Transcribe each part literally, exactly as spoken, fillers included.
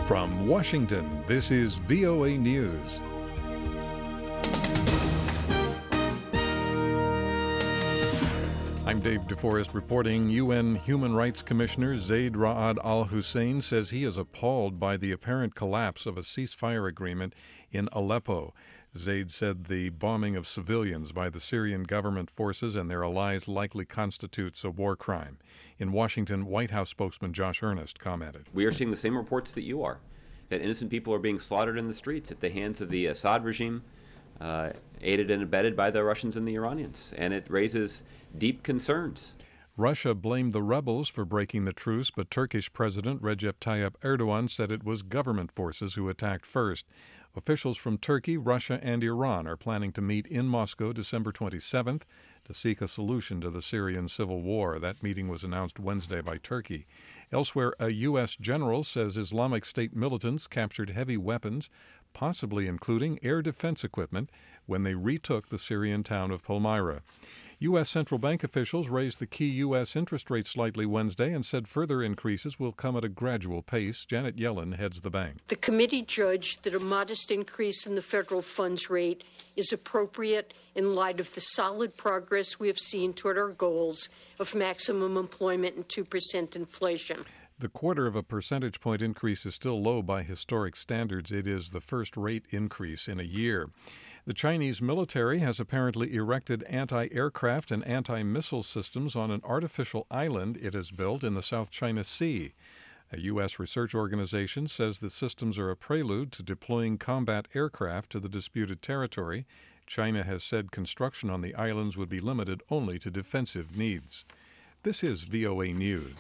From Washington, this is V O A News. I'm Dave DeForest reporting. U N Human Rights Commissioner Zeid Ra'ad Al Hussein says he is appalled by the apparent collapse of a ceasefire agreement in Aleppo. Zeid said the bombing of civilians by the Syrian government forces and their allies likely constitutes a war crime. In Washington, White House spokesman Josh Earnest commented. We are seeing the same reports that you are, that innocent people are being slaughtered in the streets at the hands of the Assad regime, uh, aided and abetted by the Russians and the Iranians, and it raises deep concerns. Russia blamed the rebels for breaking the truce, but Turkish President Recep Tayyip Erdogan said it was government forces who attacked first. Officials from Turkey, Russia, and Iran are planning to meet in Moscow December twenty-seventh to seek a solution to the Syrian civil war. That meeting was announced Wednesday by Turkey. Elsewhere, a U S general says Islamic State militants captured heavy weapons, possibly including air defense equipment, when they retook the Syrian town of Palmyra. U S central bank officials raised the key U S interest rate slightly Wednesday and said further increases will come at a gradual pace. Janet Yellen heads the bank. The committee judged that a modest increase in the federal funds rate is appropriate in light of the solid progress we have seen toward our goals of maximum employment and two percent inflation. The quarter of a percentage point increase is still low by historic standards. It is the first rate increase in a year. The Chinese military has apparently erected anti-aircraft and anti-missile systems on an artificial island it has built in the South China Sea. A U S research organization says the systems are a prelude to deploying combat aircraft to the disputed territory. China has said construction on the islands would be limited only to defensive needs. This is V O A News.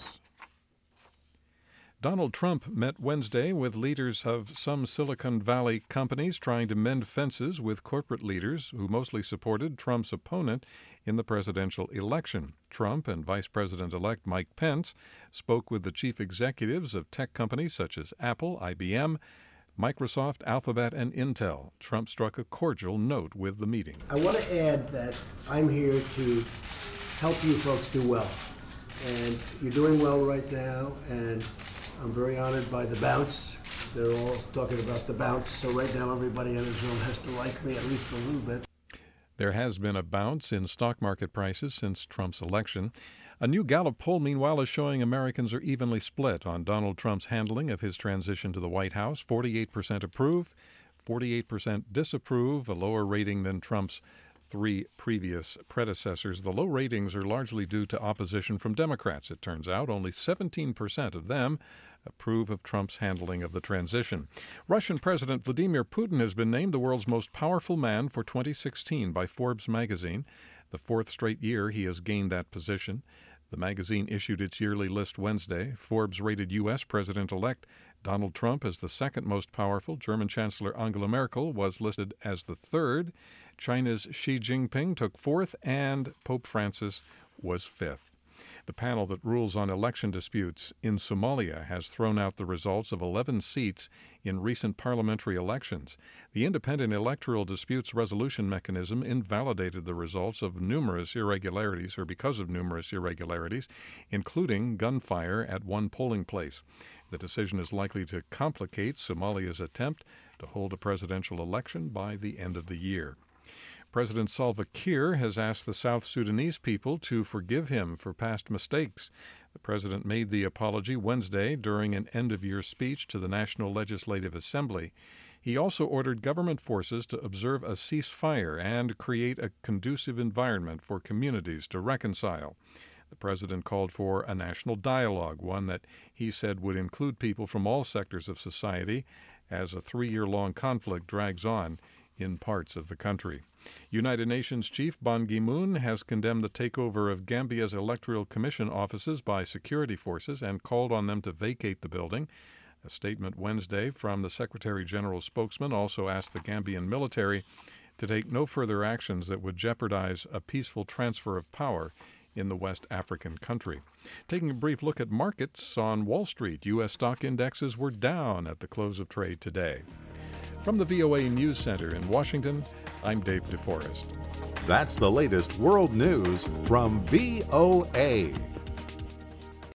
Donald Trump met Wednesday with leaders of some Silicon Valley companies trying to mend fences with corporate leaders who mostly supported Trump's opponent in the presidential election. Trump and Vice President-elect Mike Pence spoke with the chief executives of tech companies such as Apple, I B M, Microsoft, Alphabet, and Intel. Trump struck a cordial note with the meeting. I want to add that I'm here to help you folks do well. And you're doing well right now, and I'm very honored by the bounce. They're all talking about the bounce, so right now everybody in the Zoom has to like me at least a little bit. There has been a bounce in stock market prices since Trump's election. A new Gallup poll, meanwhile, is showing Americans are evenly split on Donald Trump's handling of his transition to the White House. forty-eight percent approve, forty-eight percent disapprove, a lower rating than Trump's three previous predecessors. The low ratings are largely due to opposition from Democrats, it turns out. Only seventeen percent of them approve of Trump's handling of the transition. Russian President Vladimir Putin has been named the world's most powerful man for twenty sixteen by Forbes magazine. The fourth straight year he has gained that position. The magazine issued its yearly list Wednesday. Forbes rated U S President-elect Donald Trump as the second most powerful. German Chancellor Angela Merkel was listed as the third. China's Xi Jinping took fourth, and Pope Francis was fifth. The panel that rules on election disputes in Somalia has thrown out the results of eleven seats in recent parliamentary elections. The Independent Electoral Disputes Resolution Mechanism invalidated the results of numerous irregularities, or because of numerous irregularities, including gunfire at one polling place. The decision is likely to complicate Somalia's attempt to hold a presidential election by the end of the year. President Salva Kiir has asked the South Sudanese people to forgive him for past mistakes. The president made the apology Wednesday during an end-of-year speech to the National Legislative Assembly. He also ordered government forces to observe a ceasefire and create a conducive environment for communities to reconcile. The president called for a national dialogue, one that he said would include people from all sectors of society, as a three-year-long conflict drags on in parts of the country. United Nations Chief Ban Ki-moon has condemned the takeover of Gambia's Electoral Commission offices by security forces and called on them to vacate the building. A statement Wednesday from the Secretary General's spokesman also asked the Gambian military to take no further actions that would jeopardize a peaceful transfer of power in the West African country. Taking a brief look at markets on Wall Street, U S stock indexes were down at the close of trade today. From the V O A News Center in Washington, I'm Dave DeForest. That's the latest world news from V O A.